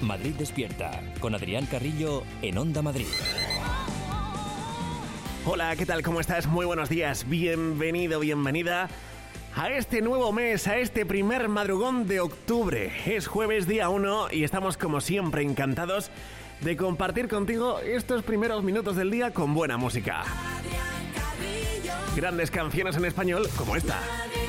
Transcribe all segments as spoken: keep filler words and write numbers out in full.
Madrid Despierta, con Adrián Carrillo en Onda Madrid. Hola, ¿qué tal? ¿Cómo estás? Muy buenos días. Bienvenido, bienvenida a este nuevo mes, a este primer madrugón de octubre. Es jueves día uno y estamos como siempre encantados de compartir contigo estos primeros minutos del día con buena música. Grandes canciones en español como esta.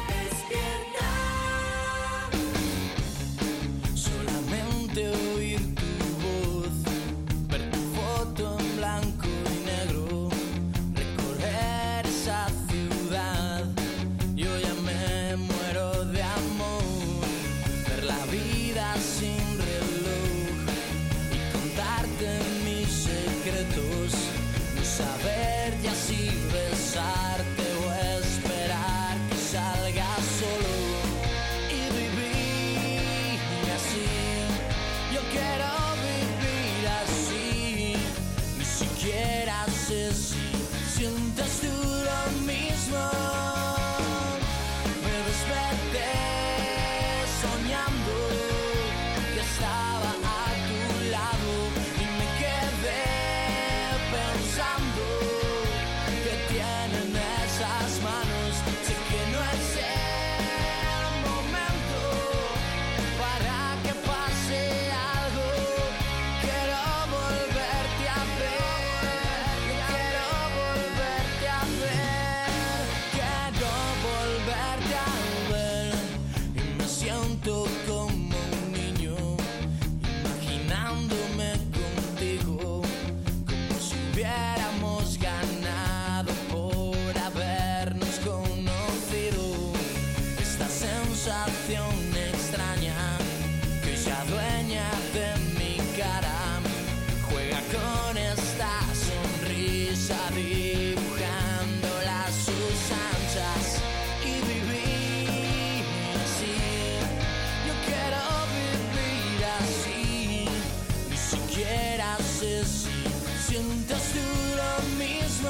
Solamente oír tu voz, ver tu foto en blanco y negro, recorrer esa ciudad, yo ya me muero de amor, ver la vida sin reloj y contarte mis secretos, no saber ya si besarte o esperar que salga solo y vivir así. Yo quiero vivir así, ni siquiera sé si sientes tú lo mismo. Me desperté soñando que estaba a tu lado y me quedé pensando que tienen esas manos. Sé que no es el momento para que pase algo. Quiero volverte a ver, quiero volverte a ver, quiero volverte a ver. Y me siento como un niño, imaginándome contigo, como si hubiéramos ganado por habernos conocido. Esta sensación extraña que ya dueña de mi cara juega con esta sonrisa, dibujándola a sus anchas y vivir así. Yo quiero vivir así, ni siquiera sé si sientes tú lo mismo.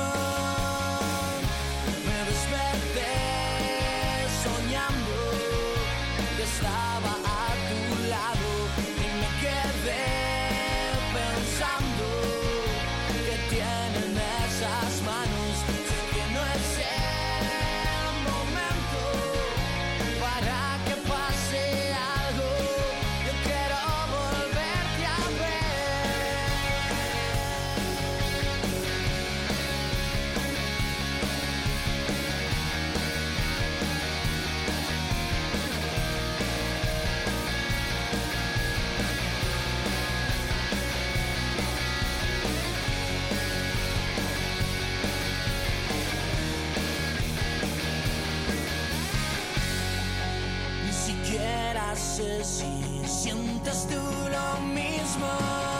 Me desperté soñando que estaba a tu lado y me quedé pensando que tienen esas manos. Sé que no es el momento para que pase algo. Yo quiero volverte a ver. Ni siquiera sé si sientes tú lo mismo.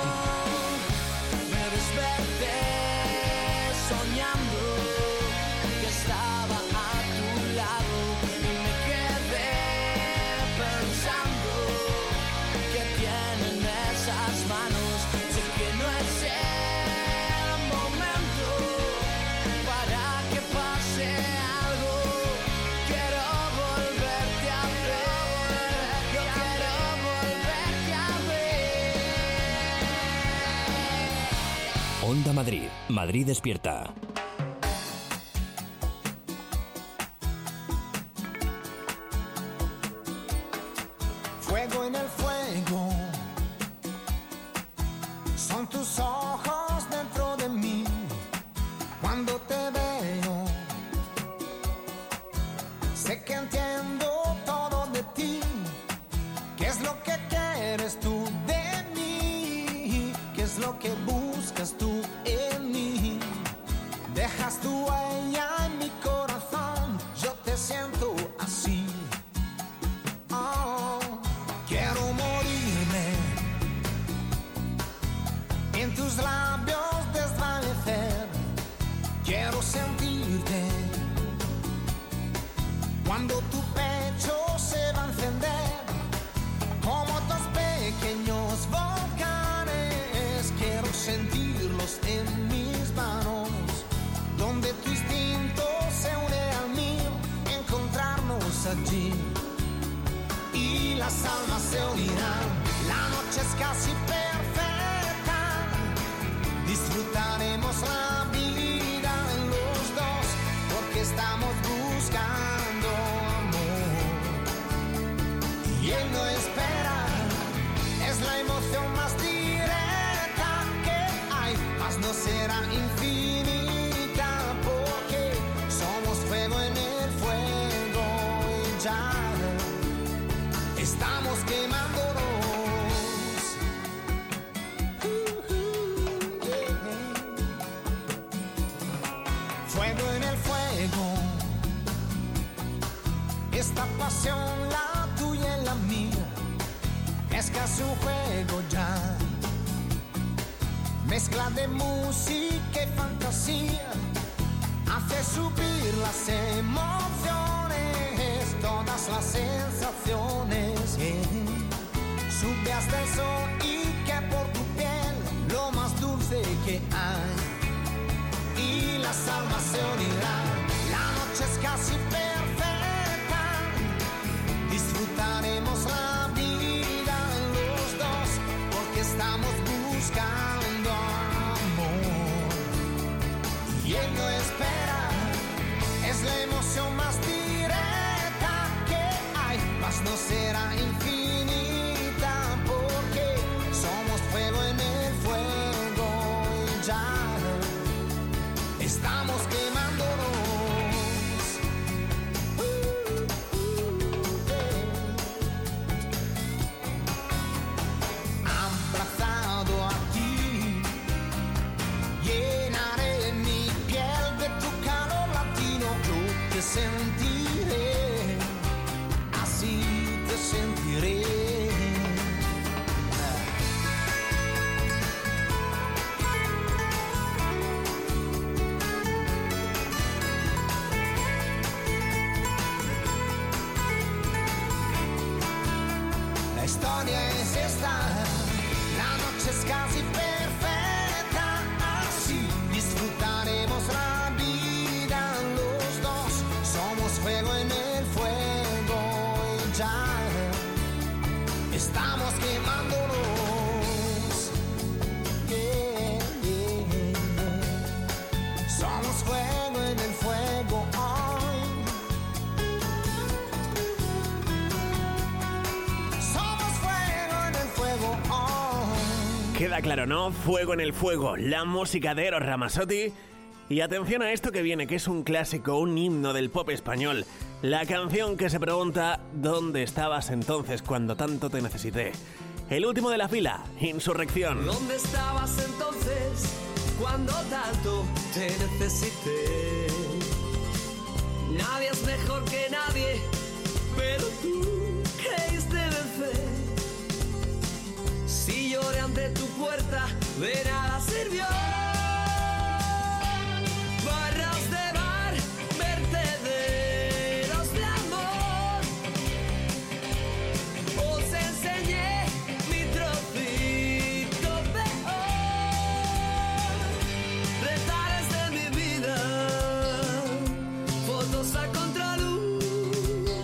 Me desperté soñando que estaba a tu lado y me quedé pensando que tienen esas manos. Sé que no es el momento para que pase algo. Quiero volverte a ver, yo quiero volverte a ver. Onda Madrid, Madrid Despierta. Fuego en el fuego, son tus ojos dentro de mí. Cuando te veo, sé que entiendo todo de ti. ¿Qué es lo que quieres tú de mí? ¿Qué es lo que buscas tú en mí? Dejas tu huella en mi corazón, yo te siento así. Oh, quiero morirme en tus labios, desvanecer. Quiero sentirte cuando tu pecho se va a encender como dos pequeños volcanes. Quiero sentirlos en mis manos, donde tu instinto se une al mío, encontrarnos allí y las almas se unirán. La noche es casi perfecta, disfrutaremos la vida los dos, porque estamos buscando amor. Y él no espera, es la emoción más directa que hay, mas no será infinita, porque somos fuego en el fuego y ya estamos quemándonos. Uh, uh, yeah. Fuego en el fuego, esta pasión, la tuya y la mía, es casi un juego ya. Mezcla de música y fantasía hace subir las emociones, todas las sensaciones, yeah. Sube hasta el sol y que por tu piel lo más dulce que hay, y las almas se unirán. La noche es casi perfecta, disfrutaremos la vida los dos, porque estamos buscando amor. Y él no espera, es la emoción más directa que hay, mas no será infinita, porque somos fuego en el fuego y ya estamos quemándonos. Uh, uh, yeah. Abrazado a ti, llenaré mi piel de tu calor latino. Yo te sentiré, así te sentiré. La historia es esta, la noche es casi perfecta, así disfrutaremos la vida los dos, somos fuego en el fuego y ya estamos quemándonos. Yeah, yeah, yeah. Somos fuego en el fuego hoy. Somos fuego en el fuego hoy. Queda claro, ¿no? Fuego en el fuego, la música de Eros Ramazzotti. Y atención a esto que viene, que es un clásico, un himno del pop español. La canción que se pregunta ¿dónde estabas entonces cuando tanto te necesité? El último de la fila, Insurrección. ¿Dónde estabas entonces cuando tanto te necesité? Nadie es mejor que nadie, pero tú creíste vencer. Si lloré ante tu puerta, de nada sirvió. Barras de bar, vertederos de amor. Os enseñé mi trocito peor. Retares de mi vida, fotos a contraluz.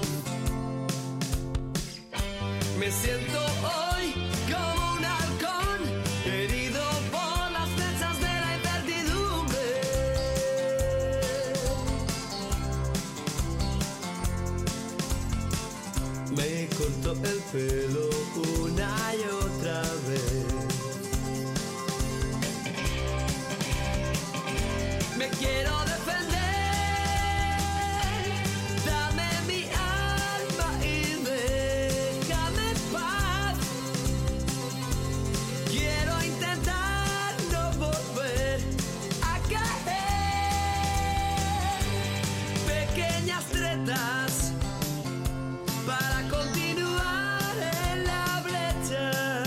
Me siento hoy como un halcón, herido por las flechas de la incertidumbre. Me cortó el pelo una y otra vez. Me quiero defender, dame mi alma y déjame en paz. Quiero intentar no volver a caer. Pequeñas tretas para continuar en la brecha.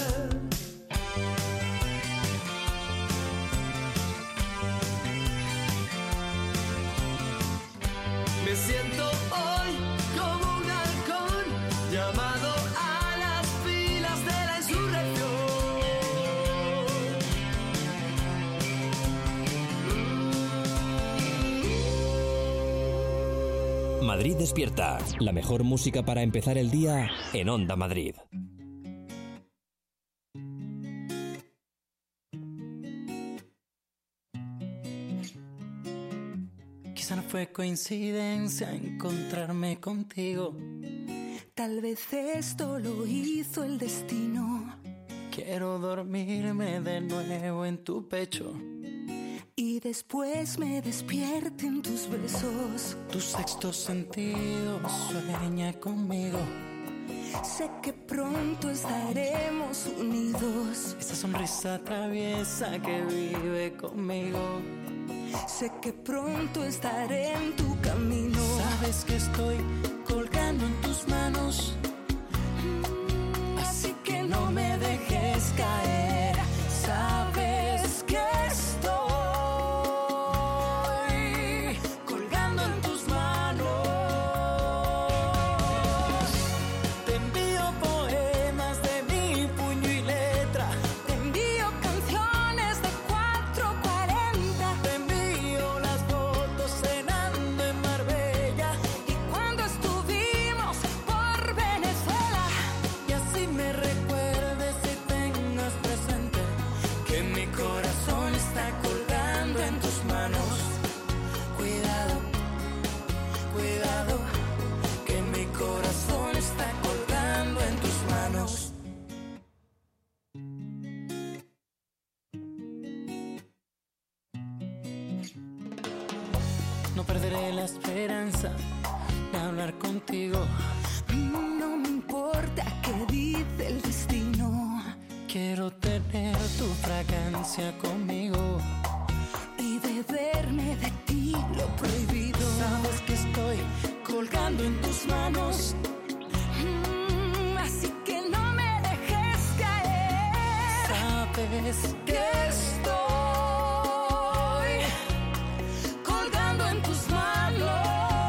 Me siento hoy como un halcón llamado a las filas de la insurrección. Madrid despierta. La mejor música para empezar el día en Onda Madrid. fue coincidencia encontrarme contigo. Tal vez esto lo hizo el destino. Quiero dormirme de nuevo en tu pecho y después me despierte en tus besos. Tu sexto sentido sueña conmigo. Sé que pronto estaremos unidos. Esa sonrisa traviesa que vive conmigo. Sé que pronto estaré en tu camino. Sabes que estoy colgando en tus manos, así que no me dejes caer. Sabes que estoy colgando en tus manos. te envío poemas de mi puño y letra. Te envío canciones de cuatro cuarenta. Te envío las fotos cenando en Marbella Y cuando estuvimos por Venezuela. y así me recuerdes y tengas presente que mi corazón está colgando en tus manos. Cuidado, cuidado, que mi corazón está colgando en tus manos. No perderé la esperanza de hablar contigo. No me importa qué dice el destino. Quiero tener tu fragancia conmigo. Y beberme de ti lo prohibido. Sabes que estoy colgando en tus manos. Mm, así que no me dejes caer. Sabes Que estoy colgando en tus manos.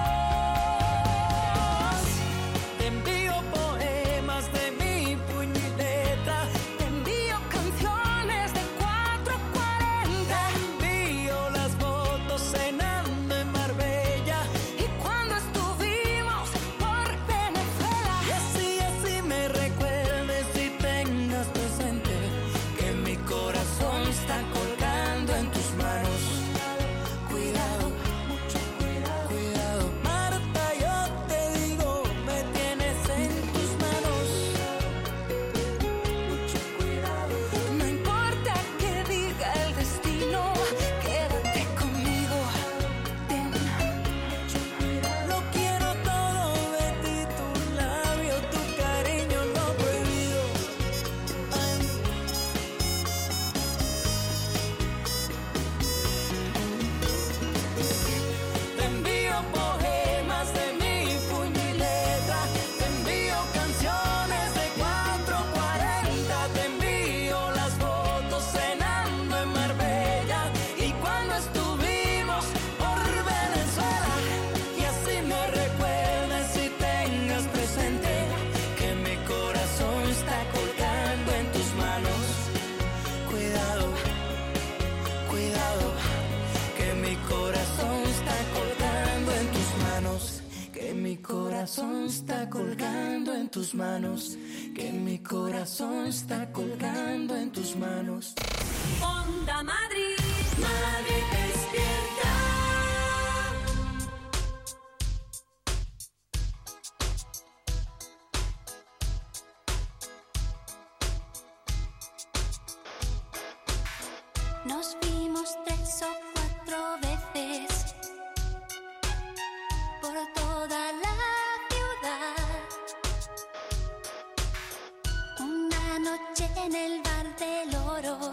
te envío poemas de mi puño y letra. Te envío canciones de cuatro cuarenta. Te envío las fotos cenando en Marbella Y cuando estuvimos por Venezuela. y así, así me recuerdes y tengas presente que mi corazón está colgando en tus manos. Cuidado, mucho cuidado, cuidado. Marta, yo te digo, me tienes en tus manos. Mucho cuidado. No importa qué diga el destino, quédate conmigo. Ten mucho cuidado. Lo quiero todo de ti, tu labio, tu cariño, lo prohibido. Ay. Te envío poemas de mi puño y letra. Te envío canciones de cuatro cuarenta. Te envío las fotos cenando en Marbella y cuando estuvimos por Venezuela. Y así me recuerdes y tengas presente que mi corazón está colgando en tus manos. Cuidado, cuidado, que mi corazón está colgando en tus manos. Que mi corazón está colgando en tus manos. Que mi corazón está colgando en tus manos. Onda Madrid, Madrid despierta. Nos vimos tres o cuatro veces por toda la ciudad. Una noche en el bar del Oro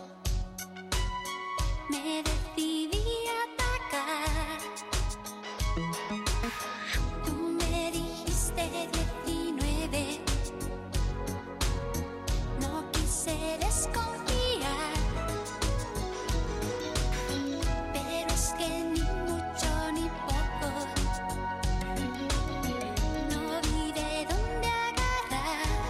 me decidí a atacar. Tú me dijiste diecinueve. No quise desconfiar. Pero es que ni mucho ni poco, no vi de dónde agarrar.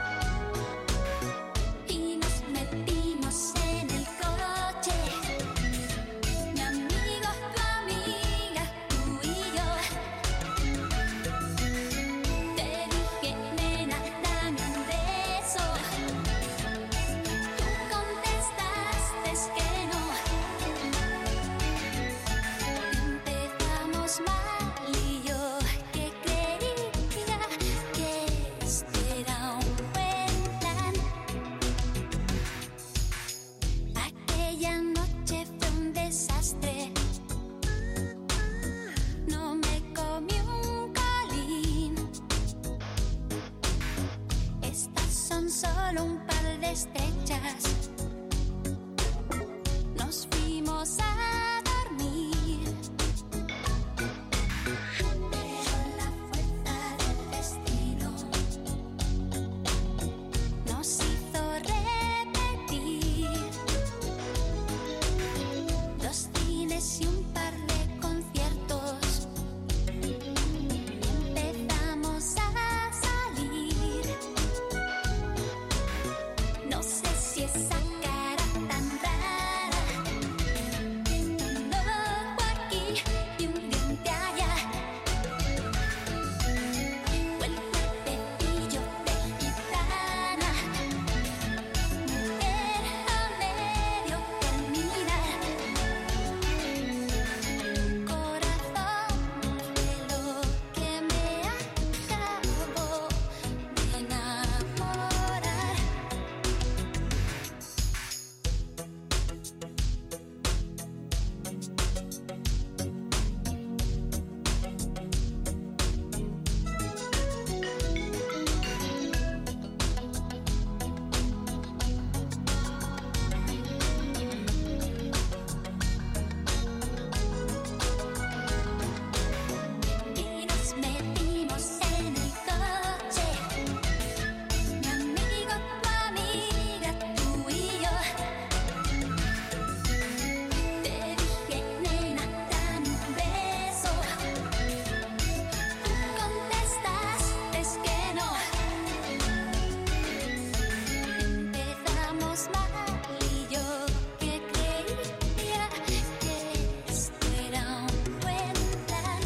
Y nos metimos en el coche solo un par de estrellas. Nos fuimos a dormir, pero la fuerza del destino nos hizo repetir dos cines y un par de conciertos. Empezamos a salir. No sé si esa cara tan rara, un ojo aquí y un diente allá, o el cuerpecillo de gitana, mujer a medio terminar. Corazón de lo que me acabo de enamorar. Y nos metimos en el coche, mi amigo, tu amiga, tú y yo. Te dije, nena, dame un beso. Tú contestaste es que no. Empezamos mal y yo que creía que esto era un buen plan.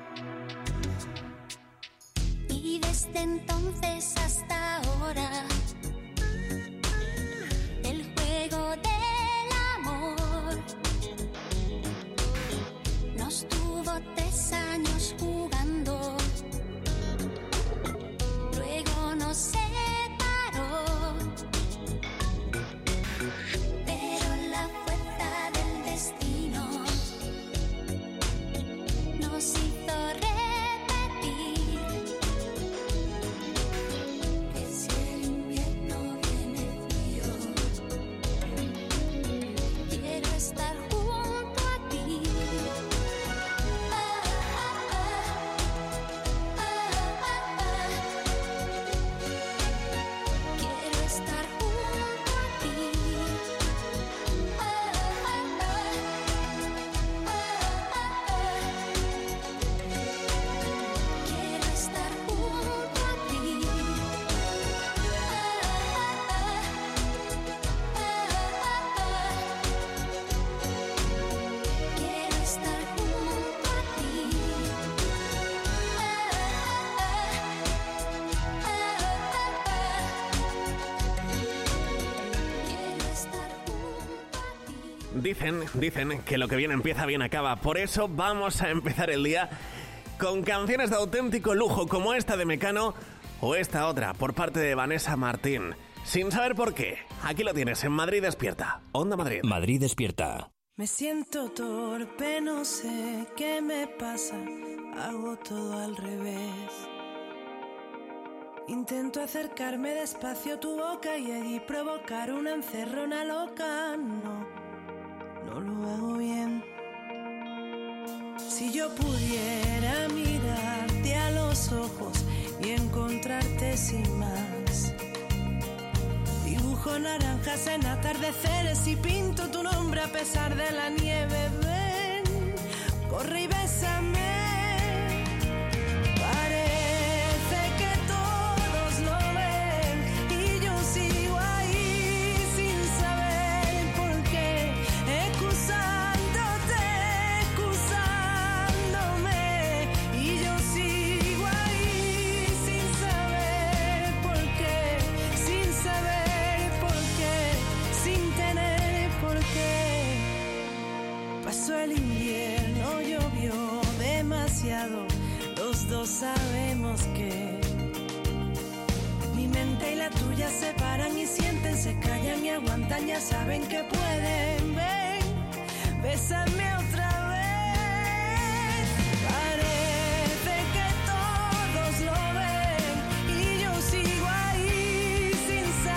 Y desde entonces hasta ahora, el juego del amor nos tuvo tres años jugando. Luego nos separó, pero la fuerza del destino nos hizo repetir que si el invierno viene frío, quiero estar junto a ti. Ah, ah, ah, ah, ah, ah. Quiero estar junto a ti. Ah, ah, ah, ah, ah. Quiero estar junto a ti. Quiero estar junto a ti. Quiero estar junto a ti. Dicen, dicen que lo que bien empieza, bien acaba. Por eso vamos a empezar el día con canciones de auténtico lujo como esta de Mecano o esta otra por parte de Vanessa Martín. Sin saber por qué, aquí lo tienes en Madrid Despierta, Onda Madrid. Madrid Despierta. Me siento torpe, no sé qué me pasa, hago todo al revés. Intento acercarme despacio a tu boca y allí provocar una encerrona loca. No, no lo hago bien. Si yo pudiera mirarte a los ojos y encontrarte sin más, dibujo naranjas en atardeceres y pinto tu nombre a pesar de la nieve. Ven, corre y bésame. Parece que todos lo ven y yo sigo ahí sin saber por qué, excusándote, excusándome. Y yo sigo ahí sin saber por qué, sin saber por qué, sin tener por qué. Pasó el invierno, llovió demasiado, los dos sabemos que mi mente y la tuya se paran y sienten, se callan y aguantan, ya saben que pueden. Ven, bésame otra vez. Parece que todos lo ven y yo sigo ahí sin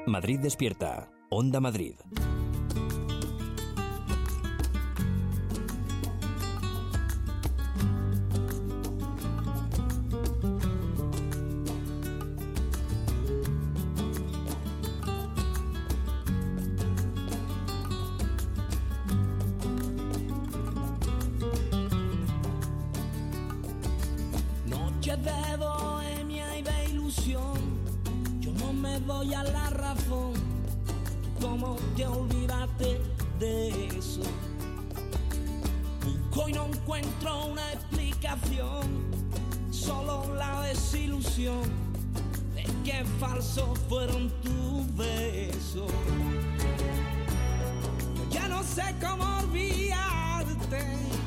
Madrid despierta. Onda Madrid. Noches de bohemia y de ilusión, yo no me doy a la razón. ¿Cómo te olvidaste de eso? Busco y no encuentro una explicación, solo la desilusión de que falsos fueron tus besos. Yo ya no sé cómo olvidarte,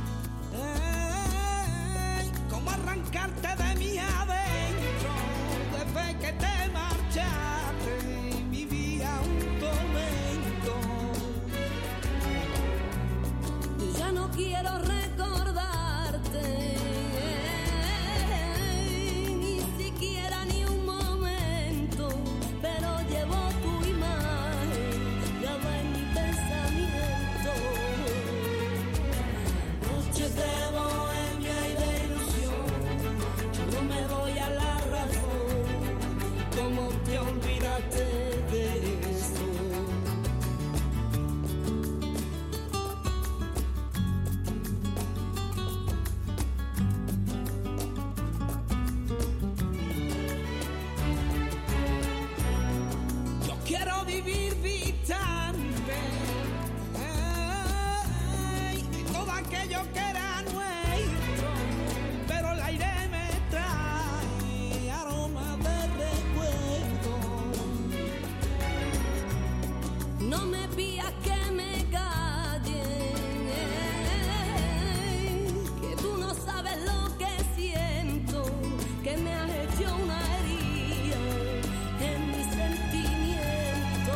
eh, cómo arrancarte de mi adentro. Desde que te marchaste vivía un tormento. Yo ya no quiero recordarte, ni siquiera ni un momento, pero llevo tu imagen grabada en mi pensamiento. Noches de bohemia y de ilusión, yo no me doy a la razón. ¿Cómo te olvidaste de eso? Yo quiero vivir distante, ay, de todo aquello que era nuestro, pero el aire me trae aroma de recuerdo. No me pidas que me calle, que tú no sabes lo que siento, que me has hecho una herida en mi sentimiento.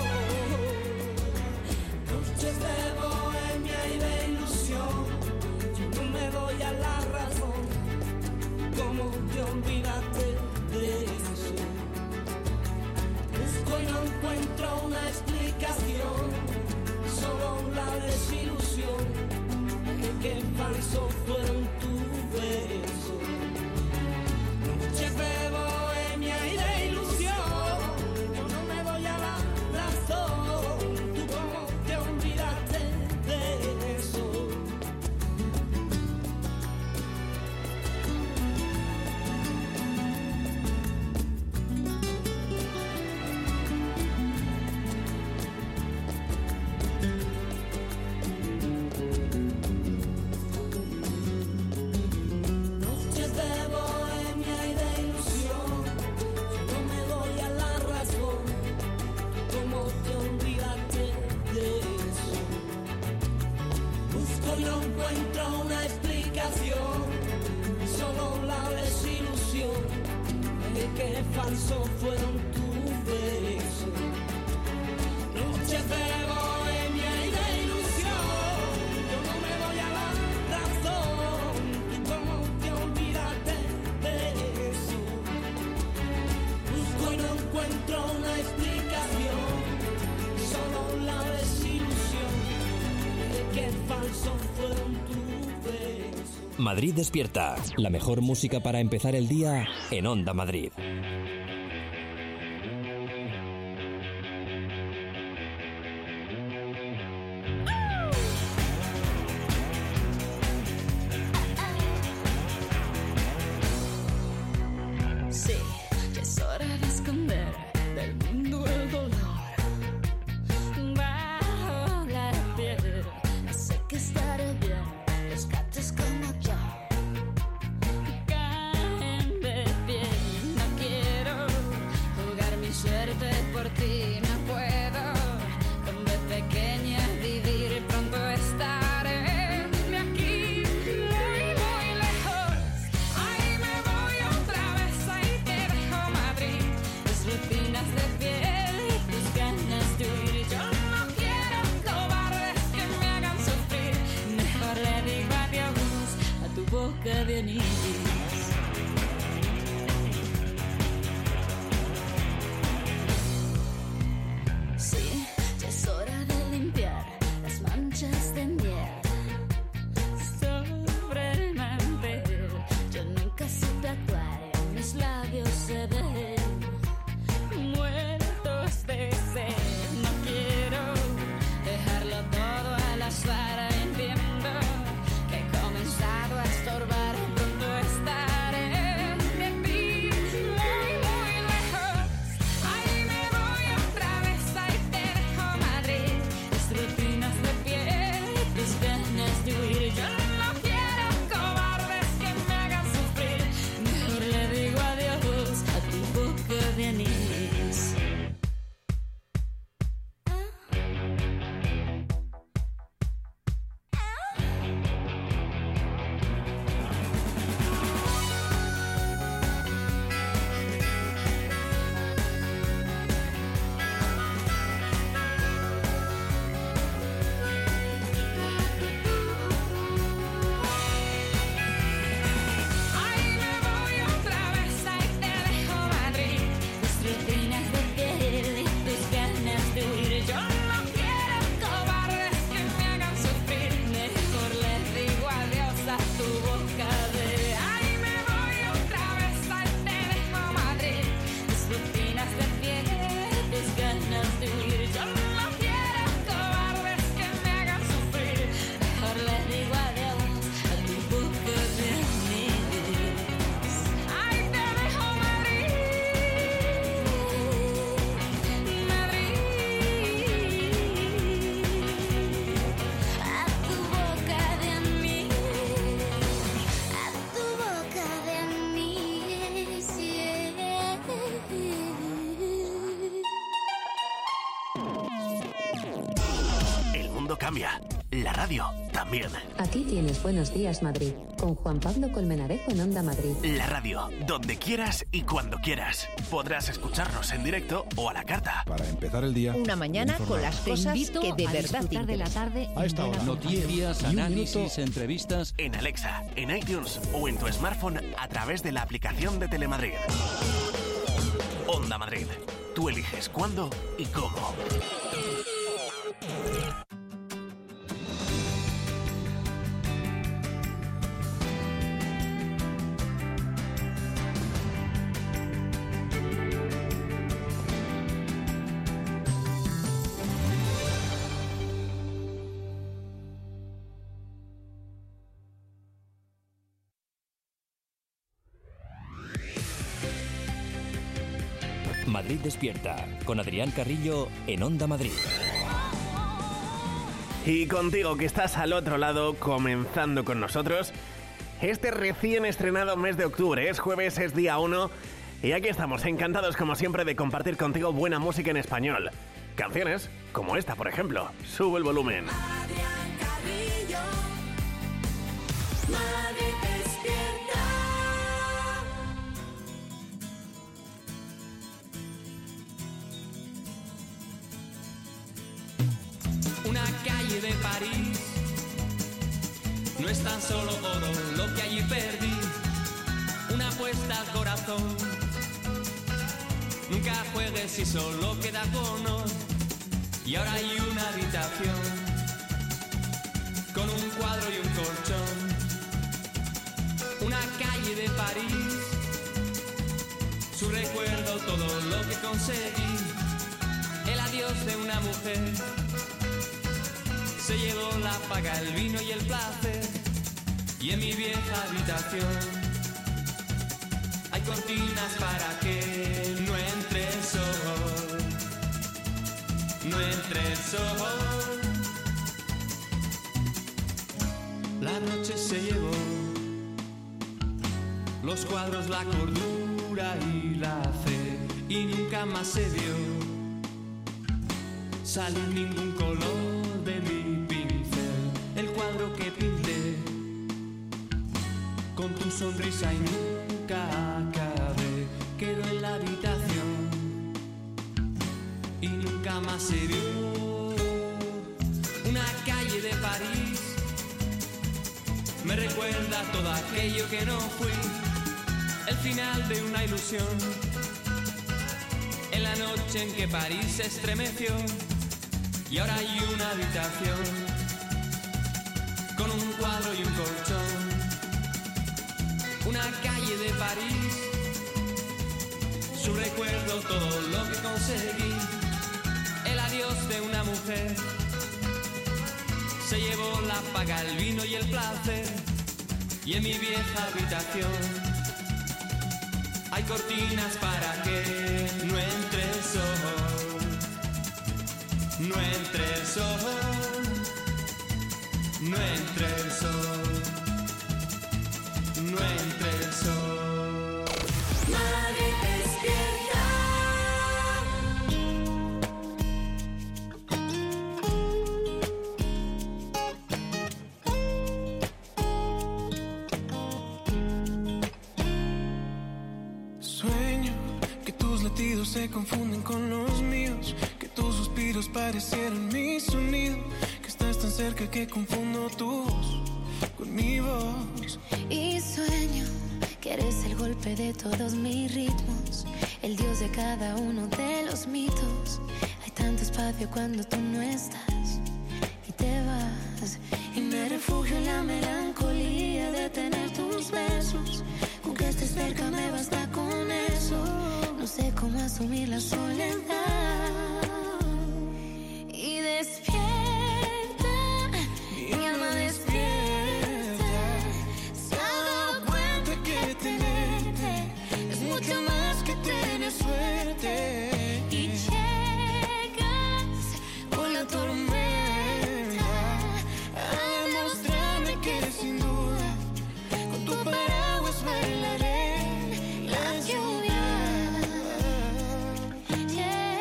Noches de bohemia y de ilusión, yo no me doy a la razón. ¿Cómo te olvidaste de eso? Busco y no encuentro una explicación, solo la desilusión de que falsos fueron tus besos. Noches de bohemia y de ilusión, yo no me doy a la razón. ¿Tú cómo te olvidaste de eso? Noches de bohemia y de ilusión, yo no me doy a la razón. ¿Cómo te olvidaste de eso? Busco y no encuentro una explicación, solo la desilusión de que falsos fueron tus besos. Noches de bohemia y de ilusión, yo no me doy a la razón. ¿Tú cómo te olvidaste de eso? Busco y no encuentro una explicación, solo la desilusión de que falsos fueron tus besos. Madrid despierta. La mejor música para empezar el día en Onda Madrid. Sí, ya es hora de esconder del mundo el dolor. Bajo la piel, sé que estaré bien. Los gatos como yo caen de pie. No quiero jugar mi suerte por ti, no puedo. Donde pequeña vivir, pronto estaré de aquí muy, muy lejos. Ahí me voy otra vez, ahí te dejo Madrid. Tus rutinas de piel y tus ganas de huir. Yo no quiero cobardes que me hagan sufrir. Mejor le digo adiós a tu boca de anís. cambia. La radio también. Aquí tienes Buenos Días Madrid, con Juan Pablo Colmenarejo en Onda Madrid. La radio, donde quieras y cuando quieras. Podrás escucharnos en directo o a la carta. Para empezar el día. Una mañana con las cosas que de verdad te de la tarde. A esta hora. Noticias, análisis, entrevistas. En Alexa, en iTunes o en tu smartphone a través de la aplicación de Telemadrid. Onda Madrid. Tú eliges cuándo y cómo. Madrid Despierta, con Adrián Carrillo en Onda Madrid. Y contigo que estás al otro lado, comenzando con nosotros, este recién estrenado mes de octubre. Es jueves, es día uno, y aquí estamos, encantados como siempre de compartir contigo buena música en español. Canciones como esta, por ejemplo. Sube el volumen. Adrián Carrillo, Madrid Despierta. Una calle de París no es tan solo oro lo que allí perdí. Una apuesta al corazón. Nunca juegues si solo queda cono. Y ahora hay una habitación con un cuadro y un colchón. Una calle de París, su recuerdo, todo lo que conseguí. El adiós de una mujer. Se llevó la paga, el vino y el placer. Y en mi vieja habitación hay cortinas para que no entre el sol. No entre el sol. La noche se llevó los cuadros, la cordura y la fe. Y nunca más se vio salir ningún color de mi pincel. El cuadro que pinté con tu sonrisa y nunca acabé quedó en la habitación y nunca más se vio. Una calle de París me recuerda todo aquello que no fui. El final de una ilusión, en la noche en que París se estremeció. Y ahora hay una habitación con un cuadro y un colchón. Una calle de París, su recuerdo, todo lo que conseguí. El adiós de una mujer, se llevó la paga, el vino y el placer. Y en mi vieja habitación hay cortinas para que no entre el sol. No entre el sol, no entre el sol, no entre el sol. Madrid Despierta. Sueño que tus latidos se confunden con los míos. Tus suspiros parecieron mi sonido, que estás tan cerca que confundo tu voz con mi voz. Y sueño que eres el golpe de todos mis ritmos, el dios de cada uno de los mitos. Hay tanto espacio cuando tú no estás y te vas. Y me refugio en la melancolía de tener tus besos. Con que estés cerca me basta con eso. No sé cómo asumir la soledad. Y despierta, mi alma despierta. Se ha dado cuenta que tenerte es mucho más que tener suerte. Y llegas con la tormenta a demostrarme que sin duda con tu paraguas bailaré la lluvia. Yeah.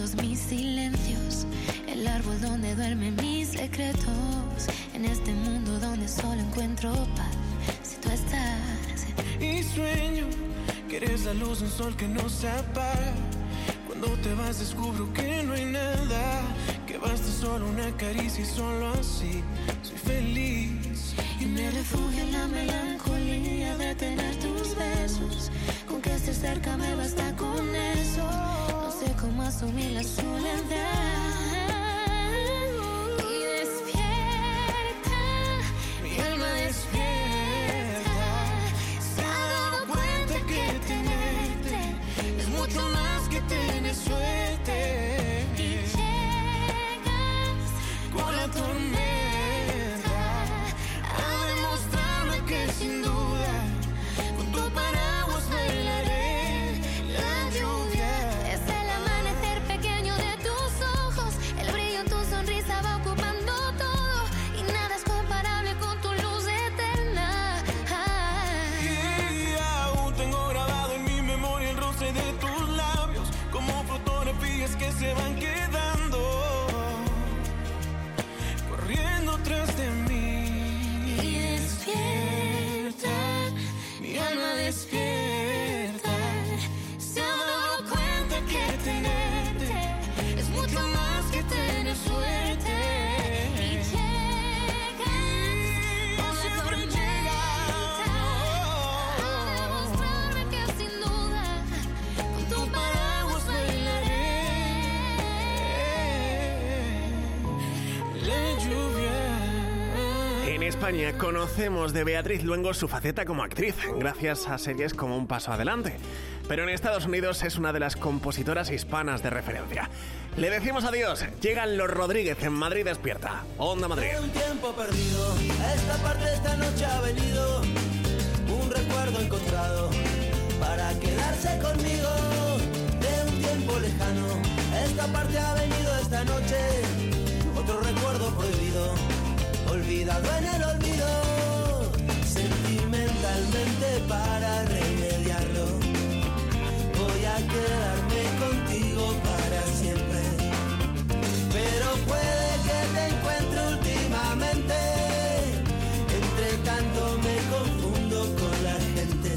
todos mis silencios, el árbol donde duermen mis secretos, en este mundo donde solo encuentro paz si tú estás. Y sueño que eres la luz de un sol que no se apaga. Cuando te vas descubro que no hay nada, que basta solo una caricia y solo así soy feliz. Y me refugio en la melancolía de tener tus besos, con que estés cerca me basta con eso. No sé cómo asumir la soledad. Y despierta, mi alma despierta, se ha dado cuenta que tenerte es mucho más que tener suerte. Y llegas con la tormenta a demostrarme que sin duda con tu paraguas bailaré la lluvia. Es el amanecer pequeño de tus ojos, el brillo en tu sonrisa va ocupando todo y nada es comparable con tu luz eterna. Y aún tengo grabado en mi memoria el roce de tus labios, como fotografías que se van quedando, corriendo tras de mí. Y despierta, mi alma despierta, se ha dado cuenta que tenerte es mucho más que tener suerte. Y llegas con la tormenta a demostrarme que sin duda con tu paraguas bailaré La lluvia. En España conocemos de Beatriz Luengo su faceta como actriz, gracias a series como Un paso adelante. Pero en Estados Unidos es una de las compositoras hispanas de referencia. Le decimos adiós. Llegan los Rodríguez en Madrid Despierta. Onda Madrid. Un tiempo perdido, a esta parte de esta noche ha venido un recuerdo encontrado para quedarse conmigo. De un tiempo lejano, a esta parte ha venido esta noche otro recuerdo prohibido, olvidado en el olvido. Sentimentalmente para remediarlo, voy a quedarme contigo para siempre. Pero puede que te encuentre últimamente, entre tanto me confundo con la gente.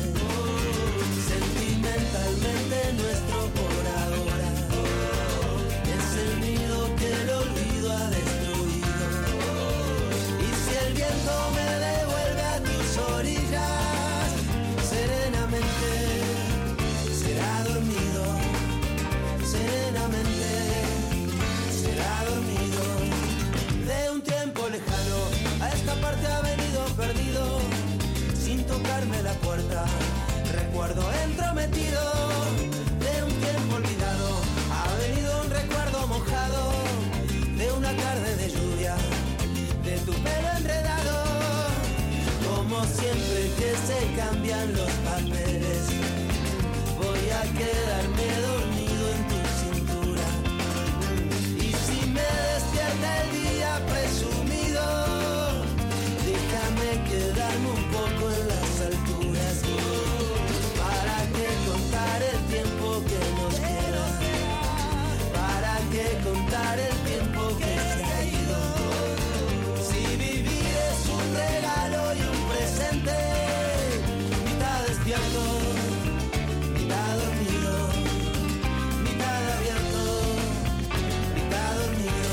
Sentimentalmente nuestro por ahora es el nido que el olvido ha destruido. Y si el viento me devuelve a tus orillas, serenamente será dormido, serenamente será dormido. De un tiempo lejano, a esta parte ha venido perdido, sin tocarme la puerta, recuerdo entrometido. De un tiempo olvidado, ha venido un recuerdo mojado, de una tarde de lluvia, de tu pelo enredado. Como siempre que se cambian los papeles, voy a quedarme dormido en tu cintura. Y si me despierta el día presumido, déjame quedarme un poco en las alturas. ¿Para qué contar el tiempo que nos queda? ¿Para qué contar el tiempo que se ha ido? Si vivir es un regalo y un presente, mitad despierto, mitad dormido, mitad abierto, mitad dormido.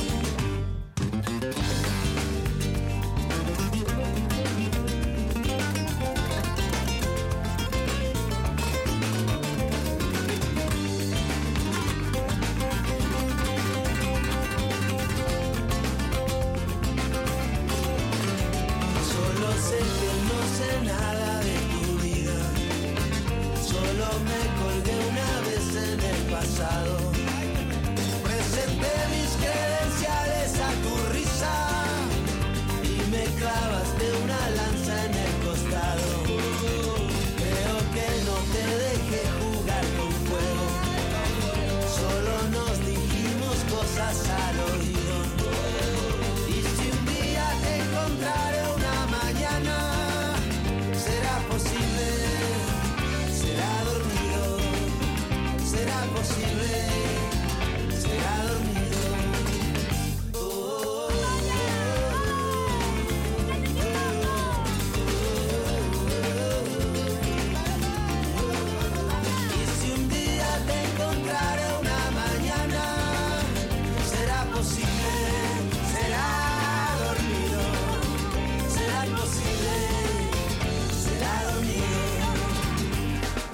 Solo sé que no sé nada de tu vida, solo me colgué una vez en el pasado. Presenté mis credenciales a tu risa y me clavaste una lanza en el costado. Creo que no te dejé jugar con fuego, solo nos dijimos cosas al oído. Y si un día te encontraré una mañana, será posible, será dormido, será posible.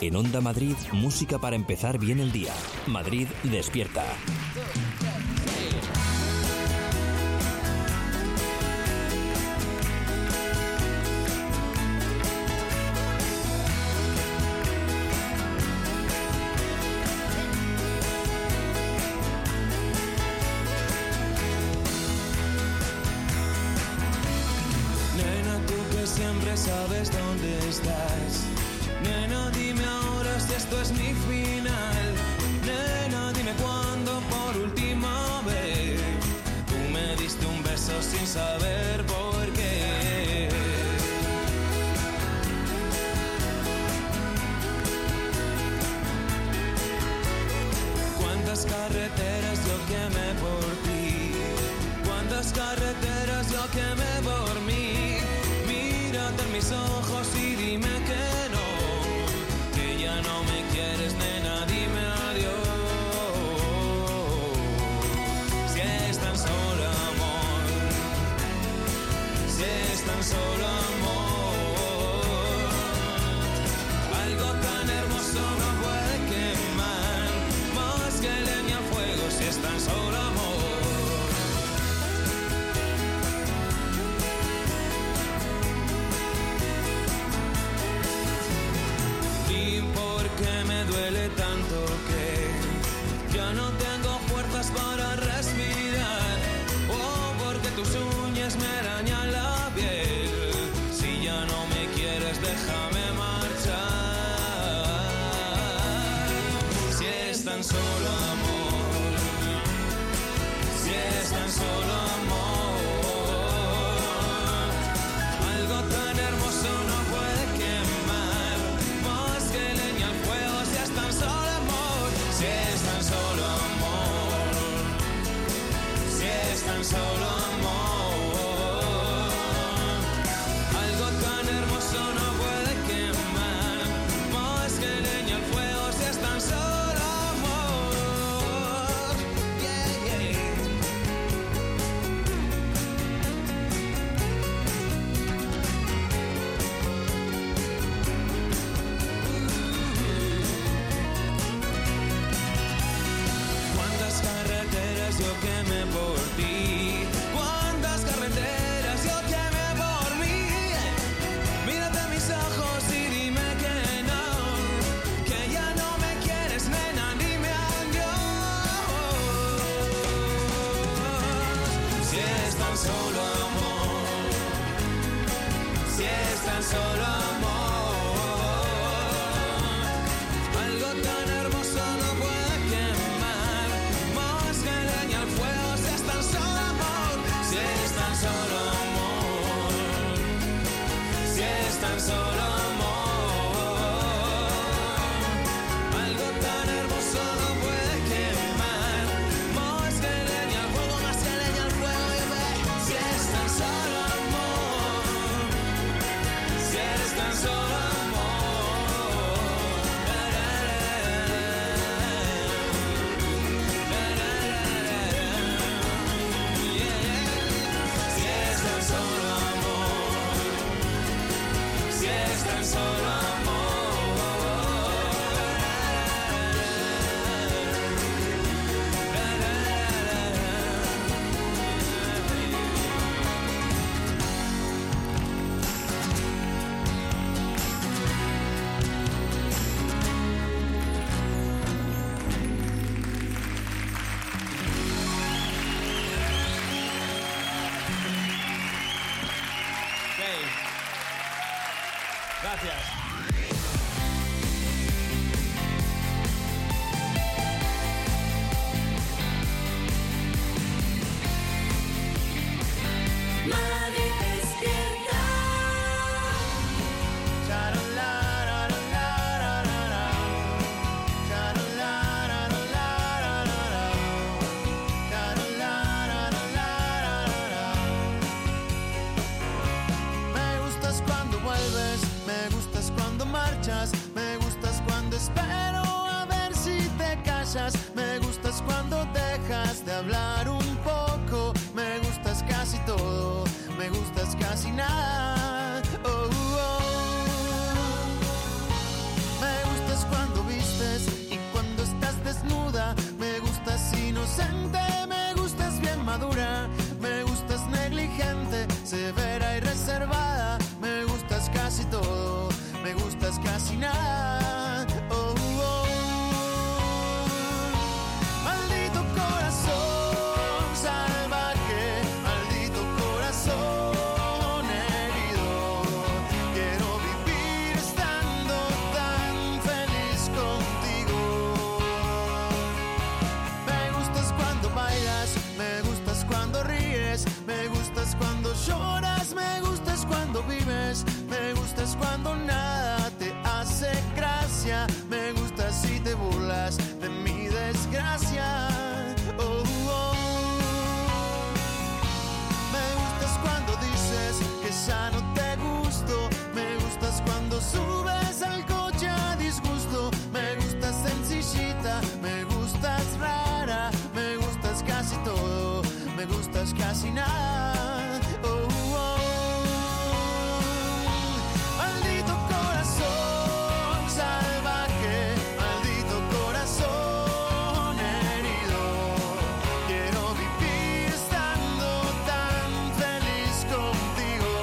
En Onda Madrid, música para empezar bien el día. Madrid despierta. Siempre sabes dónde estás. Nena, dime ahora si esto es mi final. Nena, dime cuándo por última vez tú me diste un beso sin saber por qué. Cuántas carreteras yo quemé por ti. Cuántas carreteras yo quemé por mí. Mírate en mis ojos y dime que no, que ya no me quieres, nena, dime adiós. Si es tan solo amor, si es tan solo amor, algo tan hermoso no puede quemar más que leña al fuego. Si es tan solo amor. Que me duele tanto que ya no tengo fuerzas para respirar. Oh, porque tus uñas me arañan la piel. Si ya no me quieres, déjame marchar. Si es tan solo amor, si es tan solo amor, algo tan hermoso no puede quemar más que leña al fuego. Si es tan solo amor, si es tan solo amor, si es tan solo amor, algo tan hermoso no puede quemar más que leña al fuego. Si es tan solo amor, yeah, yeah. Cuántas carreteras yo quemé por ti. Cuántas carreteras yo quemé por mí. Mírate a mis ojos y dime que no, que ya no me quieres, nena, dime adiós. Si es tan solo amor, si es tan solo amor, algo tan hermoso no puede quemar más que leña al fuego. Si es tan solo amor, si es tan solo amor, si es tan solo amor, algo tan hermoso no puede quemar más que leña al fuego, más que leña al fuego. Si es tan solo amor, si es tan solo si es tan solo Gracias. Madrid despierta. Me gustas cuando vuelves, me gustas cuando marchas, me gustas cuando espero a ver si te callas, me gustas cuando dejas de hablar un poco, me gustas casi todo, me gustas casi nada. Oh, oh. Me gustas cuando nada te hace gracia. Me gusta si te burlas de mi desgracia. Oh, oh. Me gustas cuando dices que ya no te gusto. Me gustas cuando subes al coche a disgusto. Me gustas sencillita, me gustas rara. Me gustas casi todo, me gustas casi nada. Oh, oh. Maldito corazón salvaje, maldito corazón herido. Quiero vivir estando tan feliz contigo.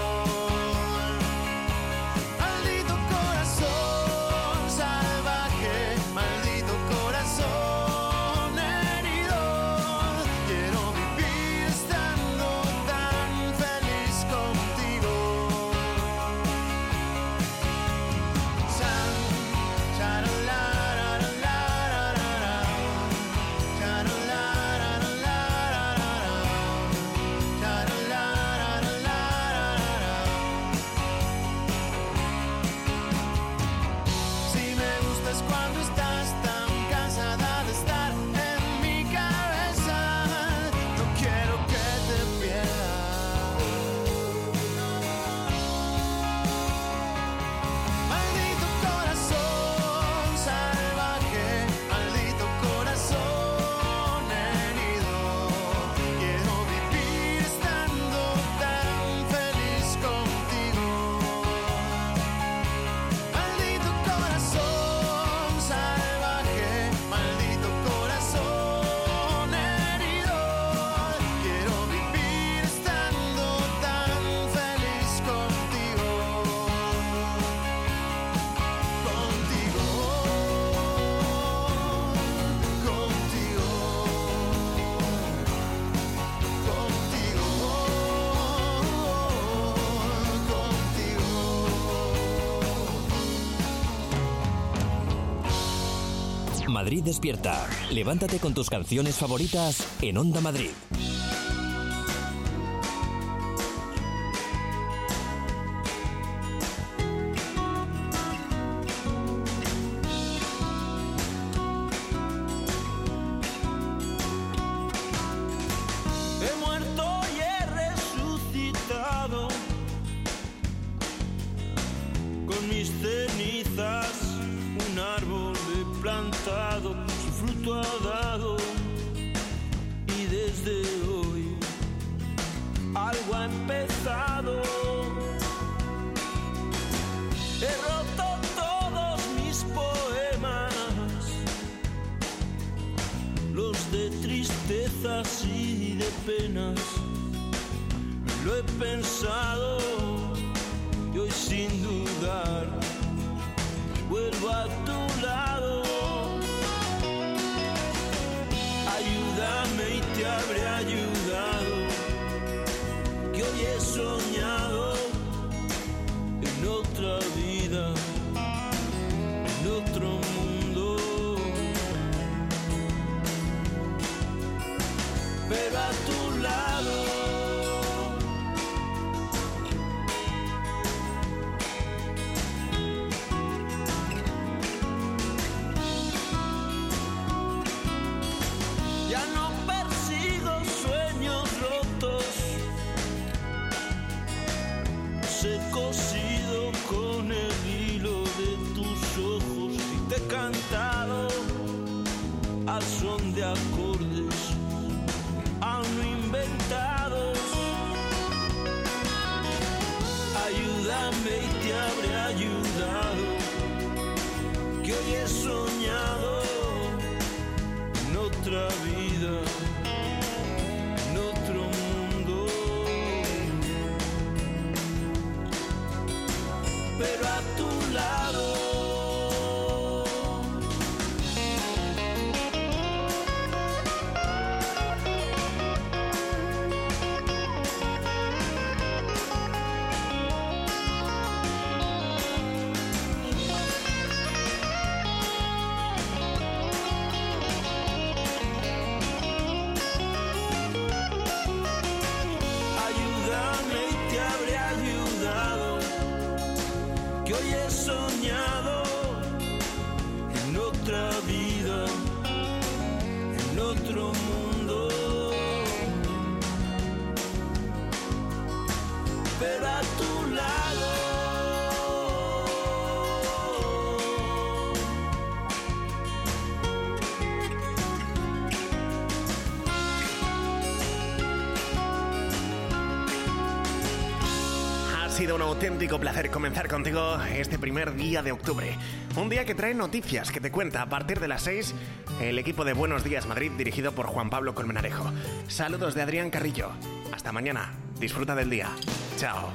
Maldito corazón salvaje, maldito corazón herido. Quiero vivir estando tan feliz contigo. San, charalalarararara, charalalarararara, charalalarararara. Si me gustas cuando estás tan cansada de estar en mi cabeza, no quiero que te pierdas. Maldito corazón salvaje, maldito corazón herido. Quiero vivir estando tan feliz contigo. Maldito corazón salvaje, maldito corazón herido. Quiero vivir estando tan feliz contigo. Contigo, contigo, contigo, Madrid despierta. Levántate con tus canciones favoritas en Onda Madrid. He muerto y he resucitado con mis cenizas. Un árbol he plantado, su fruto ha dado. Y desde hoy algo ha empezado. He roto todos mis poemas, los de tristezas y de penas. Lo he pensado y hoy sin dudar vuelvo a tu lado. Ayúdame y te habré ayudado, que hoy he soñado en otra vida, en otro mundo. Pero a tu lado. Ya no persigo sueños rotos, los he cosido con el hilo de tus ojos y te he cantado al son de acordes aún no inventados. Ayúdame y te habré ayudado, que hoy he soñado en otra vida, en otro mundo. Pero a tu lado. otro mundo. Pero a tu lado. Ha sido un auténtico placer comenzar contigo este primer día de octubre. Un día que trae noticias, que te cuenta a partir de las seis el equipo de Buenos Días Madrid, dirigido por Juan Pablo Colmenarejo. Saludos de Adrián Carrillo. Hasta mañana. Disfruta del día. Chao.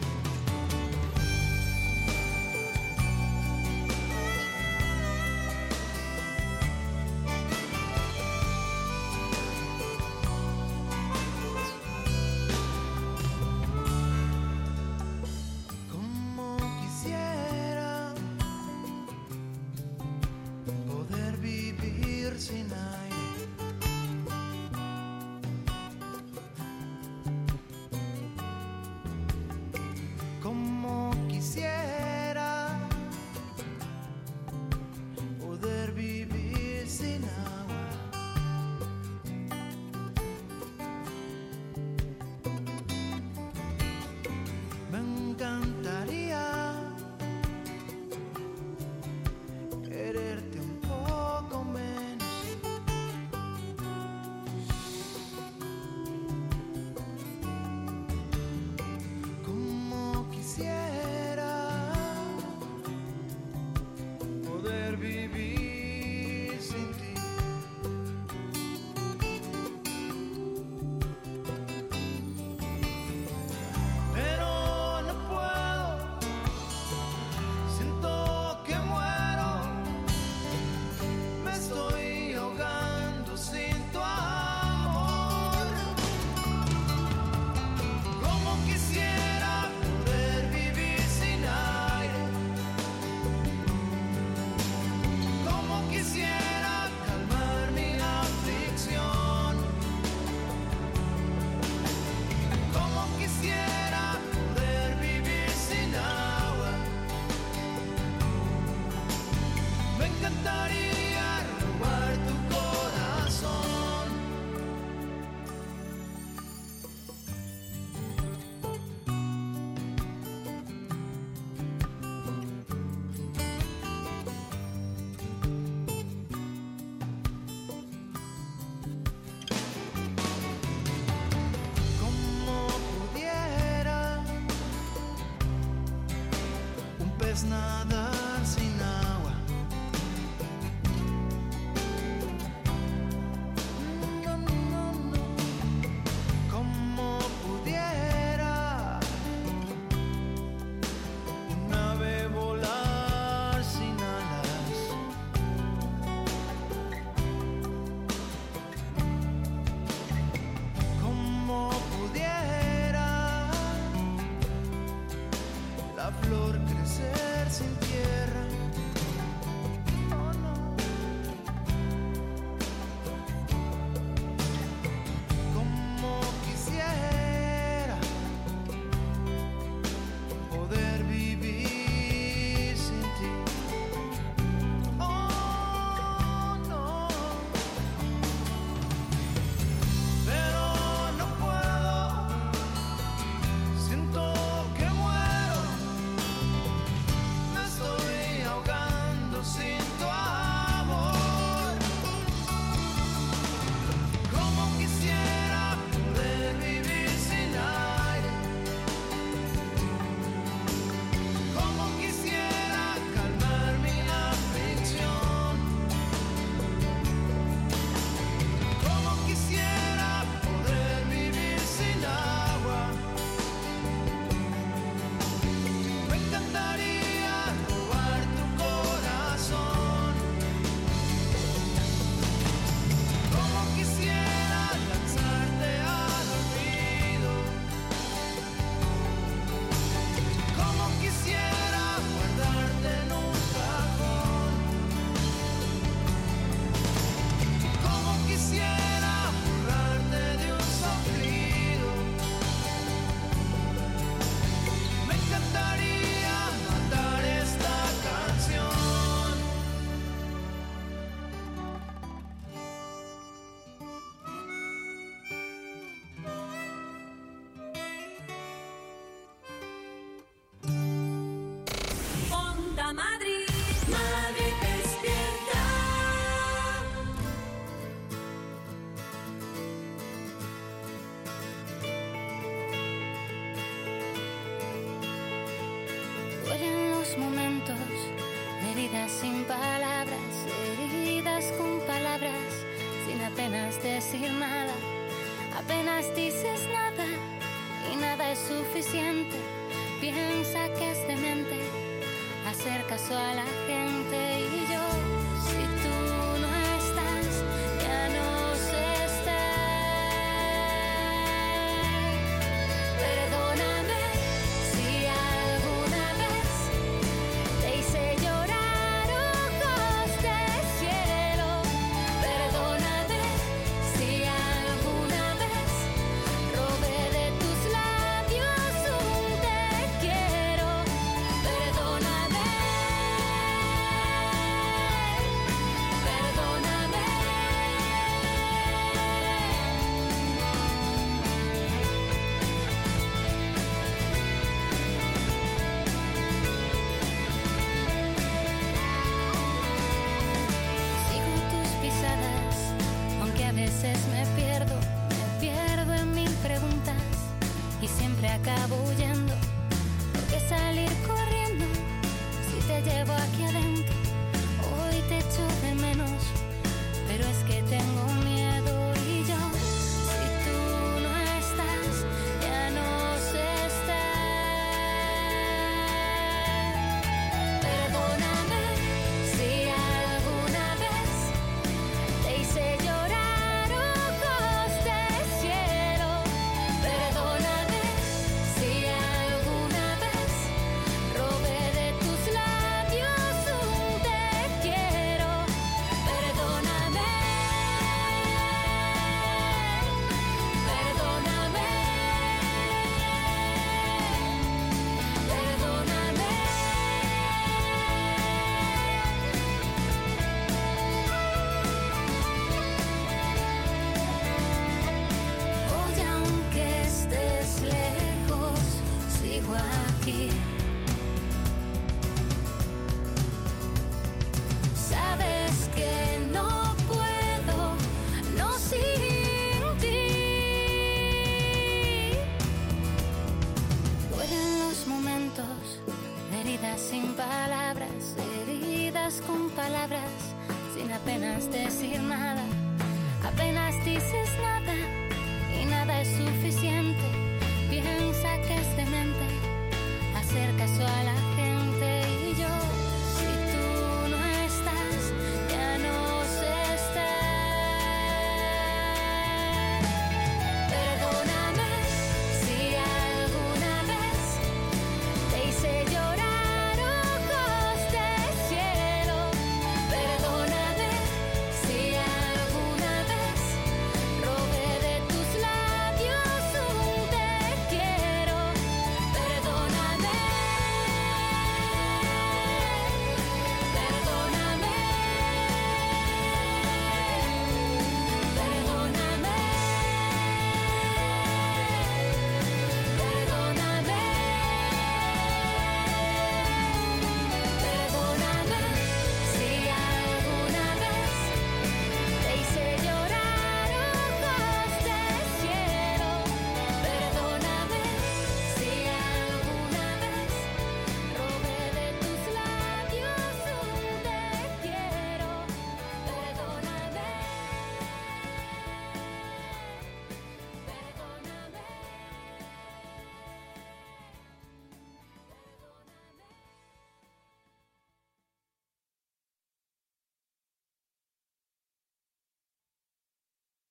Sin aire, como quisiera poder vivir sin agua. Me encantaría quererte un poco menos. Vivir sin ti, pero no puedo, siento que muero, me estoy ahogando sin tu amor. Como quisiera poder vivir sin aire, quisiera calmar mi aflicción, como quisiera poder vivir sin agua. Me encantaría robar tu corazón. Nadar sin agua, no, no, no, como pudiera un ave volar sin alas, como pudiera la flor crecer sin apenas decir nada, apenas dices nada y nada es suficiente. Piensa que es demente hacer caso a la gente